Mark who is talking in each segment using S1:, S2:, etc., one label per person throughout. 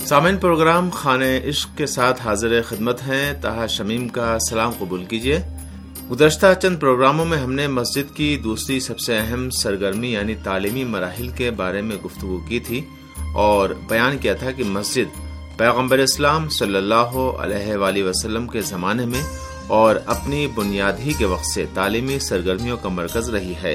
S1: سامعین، پروگرام خانہ عشق کے ساتھ حاضر خدمت ہیں. طاہر شمیم کا سلام قبول کیجیے. گزشتہ چند پروگراموں میں ہم نے مسجد کی دوسری سب سے اہم سرگرمی یعنی تعلیمی مراحل کے بارے میں گفتگو کی تھی اور بیان کیا تھا کہ مسجد پیغمبر اسلام صلی اللہ علیہ وآلہ وسلم کے زمانے میں اور اپنی بنیاد ہی کے وقت سے تعلیمی سرگرمیوں کا مرکز رہی ہے.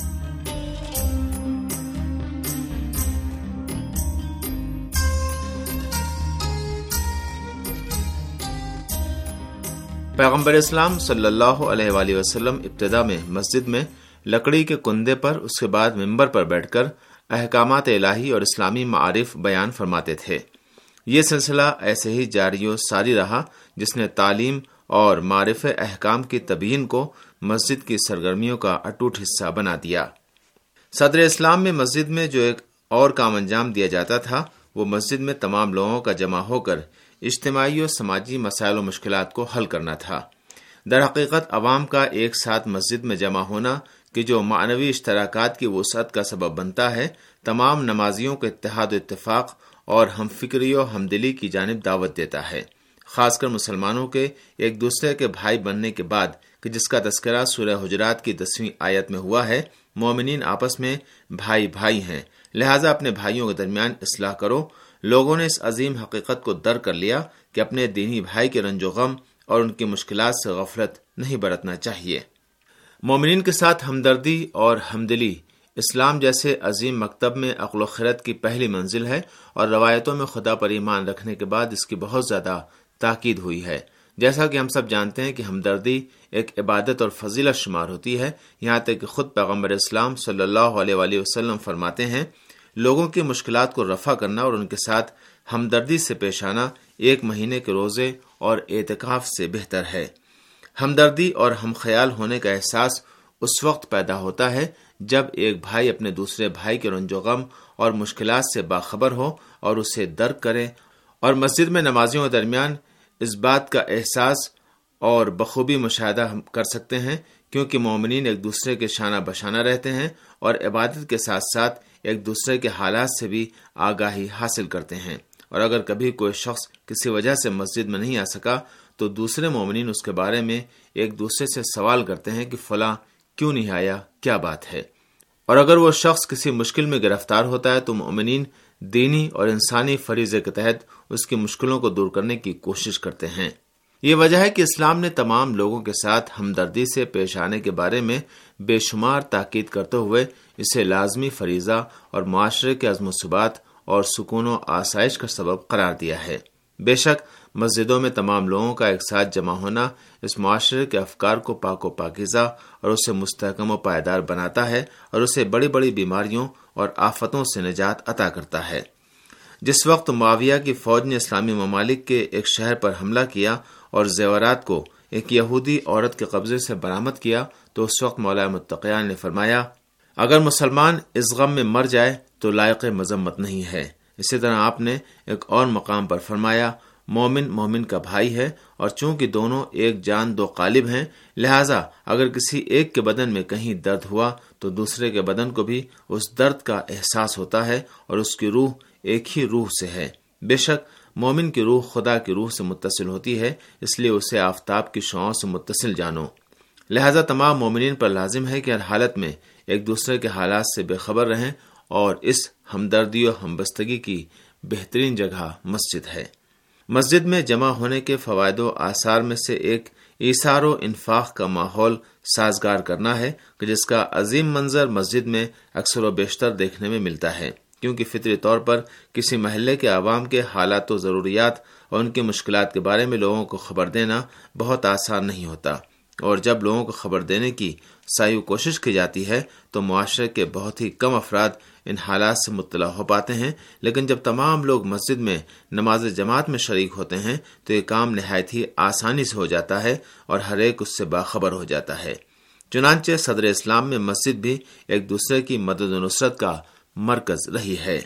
S1: پیغمبر اسلام صلی اللہ علیہ وآلہ وسلم ابتدا میں مسجد میں لکڑی کے کندے پر، اس کے بعد ممبر پر بیٹھ کر احکامات الہی اور اسلامی معارف بیان فرماتے تھے. یہ سلسلہ ایسے ہی جاری و ساری رہا جس نے تعلیم اور معرف احکام کی تبیین کو مسجد کی سرگرمیوں کا اٹوٹ حصہ بنا دیا. صدر اسلام میں مسجد میں جو ایک اور کام انجام دیا جاتا تھا وہ مسجد میں تمام لوگوں کا جمع ہو کر اجتماعی و سماجی مسائل و مشکلات کو حل کرنا تھا. در حقیقت عوام کا ایک ساتھ مسجد میں جمع ہونا کہ جو معنوی اشتراکات کی وسعت کا سبب بنتا ہے، تمام نمازیوں کو اتحاد و اتفاق اور ہم فکری و ہمدلی کی جانب دعوت دیتا ہے. خاص کر مسلمانوں کے ایک دوسرے کے بھائی بننے کے بعد کہ جس کا تذکرہ سورہ حجرات کی 10ویں آیت میں ہوا ہے، مومنین آپس میں بھائی بھائی ہیں، لہٰذا اپنے بھائیوں کے درمیان اصلاح کرو. لوگوں نے اس عظیم حقیقت کو درک کر لیا کہ اپنے دینی بھائی کے رنج و غم اور ان کی مشکلات سے غفلت نہیں برتنا چاہیے. مومنین کے ساتھ ہمدردی اور ہمدلی اسلام جیسے عظیم مکتب میں عقل و خرد کی پہلی منزل ہے اور روایتوں میں خدا پر ایمان رکھنے کے بعد اس کی بہت زیادہ تاکید ہوئی ہے. جیسا کہ ہم سب جانتے ہیں کہ ہمدردی ایک عبادت اور فضیلت شمار ہوتی ہے، یہاں تک کہ خود پیغمبر اسلام صلی اللہ علیہ وآلہ وسلم فرماتے ہیں لوگوں کی مشکلات کو رفع کرنا اور ان کے ساتھ ہمدردی سے پیش آنا 1 مہینے کے روزے اور اعتکاف سے بہتر ہے. ہمدردی اور ہم خیال ہونے کا احساس اس وقت پیدا ہوتا ہے جب ایک بھائی اپنے دوسرے بھائی کے رنج و غم اور مشکلات سے باخبر ہو اور اسے درک کرے، اور مسجد میں نمازیوں کے درمیان اس بات کا احساس اور بخوبی مشاہدہ کر سکتے ہیں کیونکہ مومنین ایک دوسرے کے شانہ بشانہ رہتے ہیں اور عبادت کے ساتھ ساتھ ایک دوسرے کے حالات سے بھی آگاہی حاصل کرتے ہیں. اور اگر کبھی کوئی شخص کسی وجہ سے مسجد میں نہیں آ سکا تو دوسرے مومنین اس کے بارے میں ایک دوسرے سے سوال کرتے ہیں کہ فلاں کیوں نہیں آیا، کیا بات ہے. اور اگر وہ شخص کسی مشکل میں گرفتار ہوتا ہے تو مومنین دینی اور انسانی فریضے کے تحت اس کی مشکلوں کو دور کرنے کی کوشش کرتے ہیں. یہ وجہ ہے کہ اسلام نے تمام لوگوں کے ساتھ ہمدردی سے پیش آنے کے بارے میں بے شمار تاکید کرتے ہوئے اسے لازمی فریضہ اور معاشرے کے عزم و ثبات اور سکون و آسائش کا سبب قرار دیا ہے. بے شک مسجدوں میں تمام لوگوں کا ایک ساتھ جمع ہونا اس معاشرے کے افکار کو پاک و پاکیزہ اور اسے مستحکم و پائیدار بناتا ہے اور اسے بڑی بڑی بیماریوں اور آفتوں سے نجات عطا کرتا ہے. جس وقت معاویہ کی فوج نے اسلامی ممالک کے ایک شہر پر حملہ کیا اور زیورات کو ایک یہودی عورت کے قبضے سے برآمد کیا تو اس وقت مولا متقیان نے فرمایا اگر مسلمان اس غم میں مر جائے تو لائق مذمت نہیں ہے. اسی طرح آپ نے ایک اور مقام پر فرمایا مومن مومن کا بھائی ہے اور چونکہ دونوں ایک جان دو قالب ہیں، لہٰذا اگر کسی ایک کے بدن میں کہیں درد ہوا تو دوسرے کے بدن کو بھی اس درد کا احساس ہوتا ہے اور اس کی روح ایک ہی روح سے ہے. بے شک مومن کی روح خدا کی روح سے متصل ہوتی ہے، اس لیے اسے آفتاب کی شعاؤں سے متصل جانو. لہذا تمام مومنین پر لازم ہے کہ ہر حالت میں ایک دوسرے کے حالات سے بے خبر رہیں اور اس ہمدردی و ہمبستگی کی بہترین جگہ مسجد ہے. مسجد میں جمع ہونے کے فوائد و آثار میں سے ایک ایثار و انفاق کا ماحول سازگار کرنا ہے کہ جس کا عظیم منظر مسجد میں اکثر و بیشتر دیکھنے میں ملتا ہے، کیونکہ فطری طور پر کسی محلے کے عوام کے حالات و ضروریات اور ان کی مشکلات کے بارے میں لوگوں کو خبر دینا بہت آسان نہیں ہوتا. اور جب لوگوں کو خبر دینے کی سعی و کوشش کی جاتی ہے تو معاشرے کے بہت ہی کم افراد ان حالات سے مطلع ہو پاتے ہیں، لیکن جب تمام لوگ مسجد میں نماز جماعت میں شریک ہوتے ہیں تو یہ کام نہایت ہی آسانی سے ہو جاتا ہے اور ہر ایک اس سے باخبر ہو جاتا ہے. چنانچہ صدر اسلام میں مسجد بھی ایک دوسرے کی مدد و نصرت کا مرکز رہی ہے.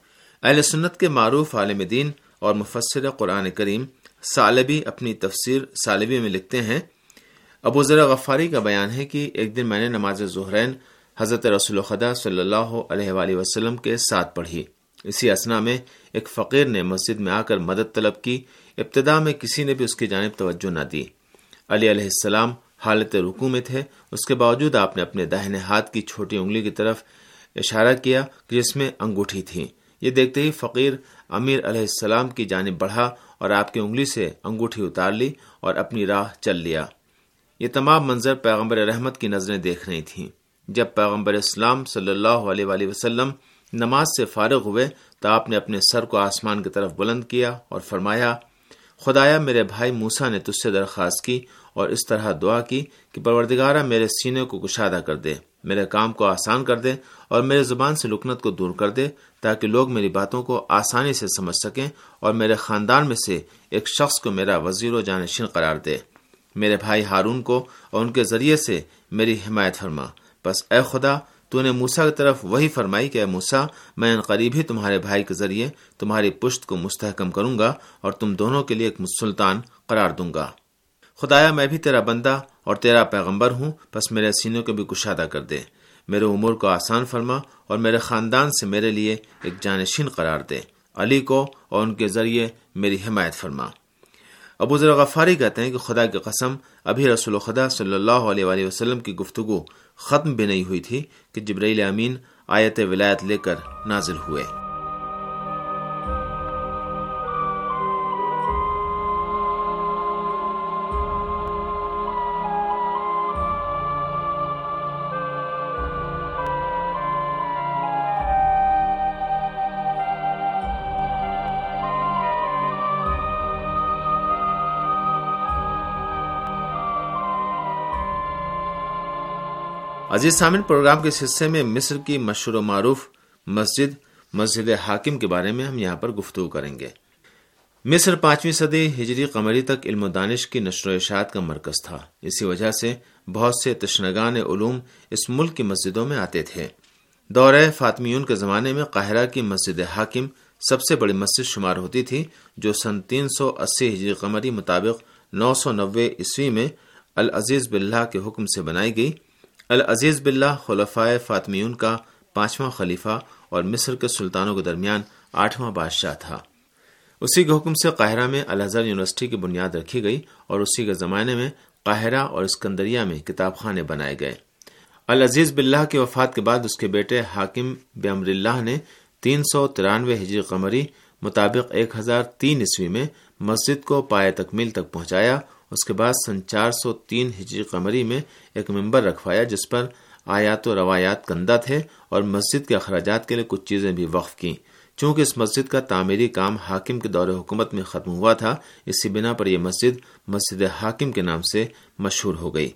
S1: اہل سنت کے معروف عالم دین اور مفسر قرآن کریم ثعلبی اپنی تفسیر ثعلبی میں لکھتے ہیں ابو ذر غفاری کا بیان ہے کہ ایک دن میں نے نماز ظہرین حضرت رسول خدا صلی اللہ علیہ وآلہ وسلم کے ساتھ پڑھی. اسی اثنا میں ایک فقیر نے مسجد میں آ کر مدد طلب کی۔ ابتدا میں کسی نے بھی اس کی جانب توجہ نہ دی۔ علی علیہ السلام حالت رکوع میں تھے، اس کے باوجود آپ نے اپنے داہنے ہاتھ کی چھوٹی انگلی کی طرف اشارہ کیا کہ جس میں انگوٹھی تھی۔ یہ دیکھتے ہی فقیر امیر علیہ السلام کی جانب بڑھا اور آپ کی انگلی سے انگوٹھی اتار لی اور اپنی راہ چل لیا۔ یہ تمام منظر پیغمبر رحمت کی نظریں دیکھ رہی تھیں۔ جب پیغمبر اسلام صلی اللہ علیہ وآلہ وسلم نماز سے فارغ ہوئے تو آپ نے اپنے سر کو آسمان کی طرف بلند کیا اور فرمایا، خدایا میرے بھائی موسیٰ نے تجھ سے درخواست کی اور اس طرح دعا کی کہ پروردگارہ میرے سینے کو کشادہ کر دے، میرے کام کو آسان کر دے اور میرے زبان سے لکنت کو دور کر دے، تاکہ لوگ میری باتوں کو آسانی سے سمجھ سکیں اور میرے خاندان میں سے ایک شخص کو میرا وزیر و جانشین قرار دے۔ میرے بھائی ہارون کو اور ان کے ذریعے سے میری حمایت فرما۔ بس اے خدا، تو نے موسیٰ کی طرف وہی فرمائی کہ اے موسیٰ، میں ان قریب ہی تمہارے بھائی کے ذریعے تمہاری پشت کو مستحکم کروں گا اور تم دونوں کے لیے ایک سلطان قرار دوں گا۔ خدایا میں بھی تیرا بندہ اور تیرا پیغمبر ہوں، بس میرے سینوں کو بھی کشادہ کر دے، میرے امور کو آسان فرما اور میرے خاندان سے میرے لیے ایک جانشین قرار دے، علی کو اور ان کے ذریعے میری حمایت فرما۔ ابو ذر غفاری کہتے ہیں کہ خدا کی قسم ابھی رسول خدا صلی اللہ علیہ وآلہ وسلم کی گفتگو ختم بھی نہیں ہوئی تھی کہ جبرائیل امین آیت ولایت لے کر نازل ہوئے۔ عزیز سامعین، پروگرام کے اس حصے میں مصر کی مشہور و معروف مسجد حاکم کے بارے میں ہم یہاں پر گفتگو کریں گے۔ مصر 5ویں صدی ہجری قمری تک علم و دانش کی نشر و اشاعت کا مرکز تھا۔ اسی وجہ سے بہت سے تشنگان علوم اس ملک کی مسجدوں میں آتے تھے۔ دورہ فاطمیون کے زمانے میں قاہرہ کی مسجد حاکم سب سے بڑی مسجد شمار ہوتی تھی، جو سن 380 ہجری قمری مطابق 990 عیسوی میں العزیز باللہ کے حکم سے بنائی گئی۔ العزیز باللہ خلفائے فاطمیون کا 5واں خلیفہ اور مصر کے سلطانوں کے درمیان 8واں بادشاہ تھا۔ اسی کے حکم سے قاہرہ میں الازہر یونیورسٹی کی بنیاد رکھی گئی اور اسی کے زمانے میں قاہرہ اور اسکندریہ میں کتاب خانے بنائے گئے۔ العزیز باللہ کی وفات کے بعد اس کے بیٹے حاکم بامر اللہ نے 393 ہجری قمری مطابق 1003 عیسوی میں مسجد کو پایہ تکمیل تک پہنچایا۔ اس کے بعد سن 403 ہجری قمری میں ایک منبر رکھوایا جس پر آیات و روایات کندہ تھے اور مسجد کے اخراجات کے لیے کچھ چیزیں بھی وقف کی۔ چونکہ اس مسجد کا تعمیری کام حاکم کے دور حکومت میں ختم ہوا تھا، اسی بنا پر یہ مسجد حاکم کے نام سے مشہور ہو گئی۔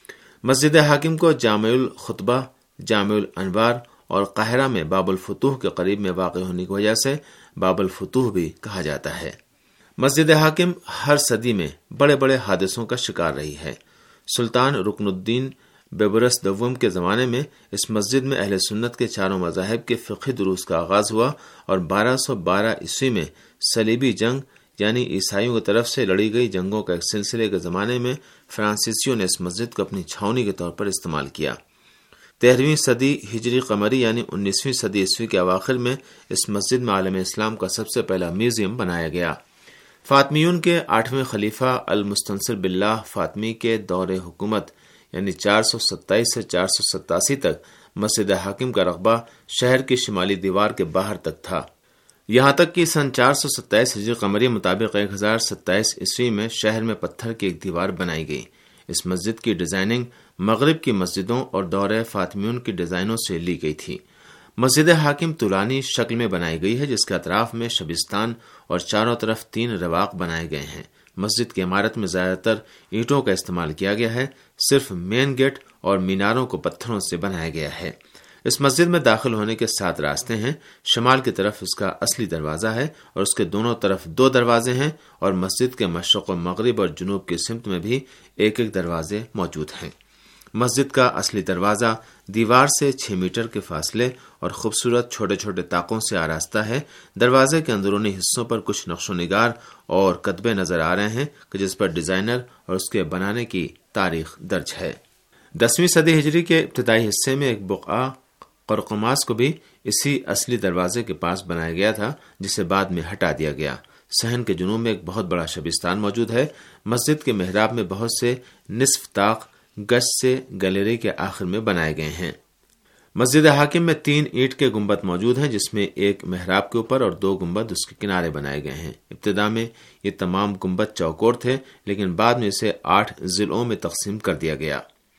S1: مسجد حاکم کو جامع الخطبہ، جامع الانوار اور قاہرہ میں باب الفتوح کے قریب میں واقع ہونے کی وجہ سے باب الفتوح بھی کہا جاتا ہے۔ مسجد حاکم ہر صدی میں بڑے بڑے حادثوں کا شکار رہی ہے۔ سلطان رکن الدین بیبرس دوم کے زمانے میں اس مسجد میں اہل سنت کے چاروں مذاہب کے فقہی دروس کا آغاز ہوا اور 1212 عیسوی میں صلیبی جنگ یعنی عیسائیوں کی طرف سے لڑی گئی جنگوں کا ایک سلسلے کے زمانے میں فرانسیسیوں نے اس مسجد کو اپنی چھاؤنی کے طور پر استعمال کیا۔ 13ویں صدی ہجری قمری یعنی 19ویں صدی عیسوی کے اواخر میں اس مسجد میں عالم اسلام کا سب سے پہلا میوزیم بنایا گیا۔ فاطمیون کے 8ویں خلیفہ المستنصر باللہ فاطمی کے دور حکومت یعنی 427 سے 487 تک مسجد حاکم کا رقبہ شہر کی شمالی دیوار کے باہر تک تھا، یہاں تک کہ سن 427 ہجری قمری مطابق 1027 عیسوی میں شہر میں پتھر کی ایک دیوار بنائی گئی۔ اس مسجد کی ڈیزائننگ مغرب کی مسجدوں اور دور فاطمیون کی ڈیزائنوں سے لی گئی تھی۔ مسجد حاکم طولانی شکل میں بنائی گئی ہے جس کے اطراف میں شبستان اور چاروں طرف 3 رواق بنائے گئے ہیں۔ مسجد کی عمارت میں زیادہ تر اینٹوں کا استعمال کیا گیا ہے، صرف مین گیٹ اور میناروں کو پتھروں سے بنایا گیا ہے۔ اس مسجد میں داخل ہونے کے 7 راستے ہیں۔ شمال کی طرف اس کا اصلی دروازہ ہے اور اس کے دونوں طرف 2 دروازے ہیں، اور مسجد کے مشرق و مغرب اور جنوب کی سمت میں بھی ایک دروازے موجود ہیں۔ مسجد کا اصلی دروازہ دیوار سے 6 میٹر کے فاصلے اور خوبصورت چھوٹے چھوٹے طاقوں سے آراستہ ہے۔ دروازے کے اندرونی حصوں پر کچھ نقش و نگار اور کتبے نظر آ رہے ہیں کہ جس پر ڈیزائنر اور اس کے بنانے کی تاریخ درج ہے۔ 10ویں صدی ہجری کے ابتدائی حصے میں ایک بقعہ قرقماس کو بھی اسی اصلی دروازے کے پاس بنایا گیا تھا جسے بعد میں ہٹا دیا گیا۔ صحن کے جنوب میں ایک بہت بڑا شبستان موجود ہے۔ مسجد کے محراب میں بہت سے نصف طاق گز سے گیلری کے آخر میں بنائے گئے ہیں۔ مسجد حاکم میں 3 اینٹ کے گنبد موجود ہیں، جس میں ایک محراب کے اوپر اور 2 گنبد اس کے کنارے بنائے گئے ہیں۔ ابتدا میں یہ تمام گنبد چوکور تھے، لیکن بعد میں اسے 8 ضلعوں میں تقسیم کر دیا گیا۔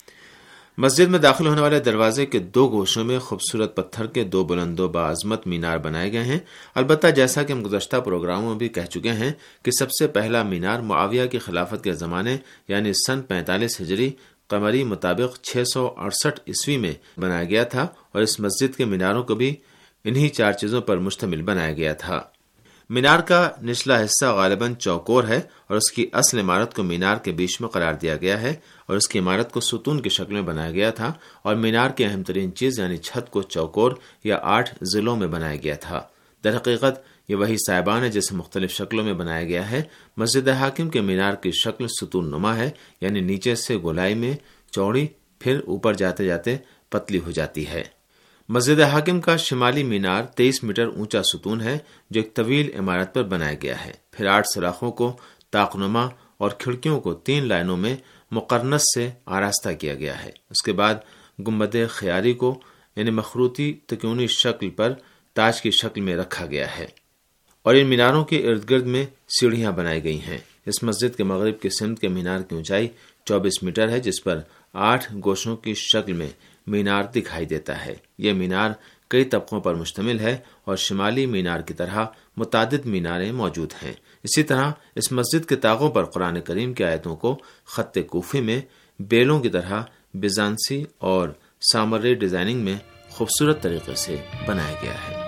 S1: مسجد میں داخل ہونے والے دروازے کے 2 گوشوں میں خوبصورت پتھر کے 2 بلند و باعظمت مینار بنائے گئے ہیں۔ البتہ جیسا کہ ہم گزشتہ پروگراموں میں بھی کہہ چکے ہیں کہ سب سے پہلا مینار معاویہ کی خلافت کے زمانے یعنی سن 45 ہجری قمری مطابق 668 عیسوی میں بنایا گیا تھا، اور اس مسجد کے میناروں کو بھی انہی 4 چیزوں پر مشتمل بنایا گیا تھا۔ مینار کا نچلا حصہ غالباً چوکور ہے، اور اس کی اصل عمارت کو مینار کے بیچ میں قرار دیا گیا ہے، اور اس کی عمارت کو ستون کی شکل میں بنایا گیا تھا، اور مینار کی اہم ترین چیز یعنی چھت کو چوکور یا 8 ضلعوں میں بنایا گیا تھا۔ در حقیقت یہ وہی سائبان ہے جسے مختلف شکلوں میں بنایا گیا ہے۔ مسجد حاکم کے مینار کی شکل ستون نما ہے، یعنی نیچے سے گولائی میں چوڑی، پھر اوپر جاتے جاتے پتلی ہو جاتی ہے۔ مسجد حاکم کا شمالی مینار 23 میٹر اونچا ستون ہے، جو ایک طویل عمارت پر بنایا گیا ہے۔ پھر 8 سلاخوں کو طاق نما اور کھڑکیوں کو 3 لائنوں میں مقرنس سے آراستہ کیا گیا ہے۔ اس کے بعد گنبد خیاری کو یعنی مخروطی تکونی شکل پر تاج کی شکل میں رکھا گیا ہے، اور ان میناروں کے ارد گرد میں سیڑھیاں بنائی گئی ہیں۔ اس مسجد کے مغرب کی سمت کے مینار کی اونچائی 24 میٹر ہے، جس پر 8 گوشوں کی شکل میں مینار دکھائی دیتا ہے۔ یہ مینار کئی طبقوں پر مشتمل ہے، اور شمالی مینار کی طرح متعدد میناریں موجود ہیں۔ اسی طرح اس مسجد کے طاقوں پر قرآن کریم کی آیتوں کو خط کوفی میں بیلوں کی طرح بیزانسی اور سامری ڈیزائننگ میں خوبصورت طریقے سے بنایا گیا ہے۔